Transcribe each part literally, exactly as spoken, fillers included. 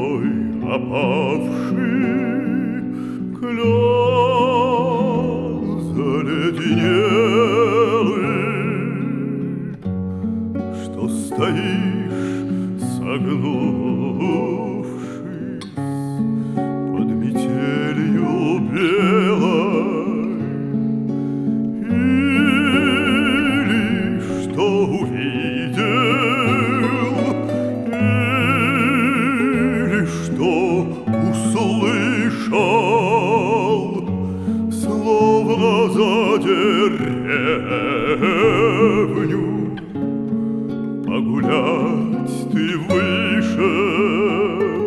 мой опавший клен заледенелый, что стоишь, согнувшись под метелью белой, или что увидел, или что услышал, словно за деревню погулять ты вышел.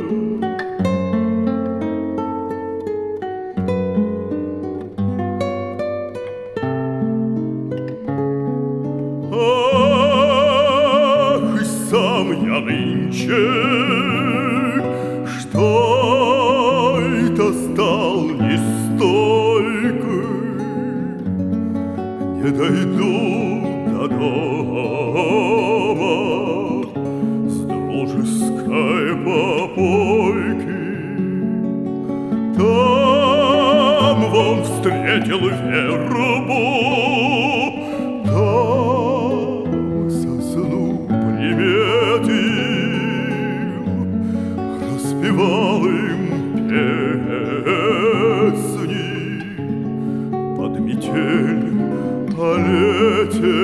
Ах, и сам я нынче что-то стал нестойкой, не дойду до дома с дружеской попойки. Там вон встретил вербу, там сосну приметил, распевал им песни под метель о лете.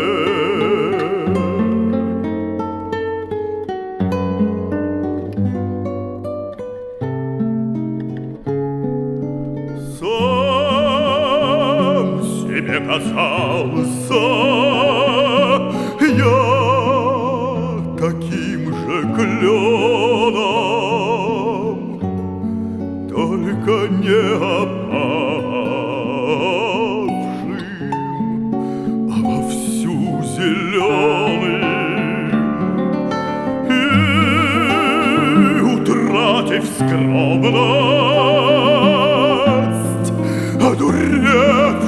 Сам себе казался я таким же кленом, только не опавшим, а вовсю зеленым, и, утратив скромность, одурев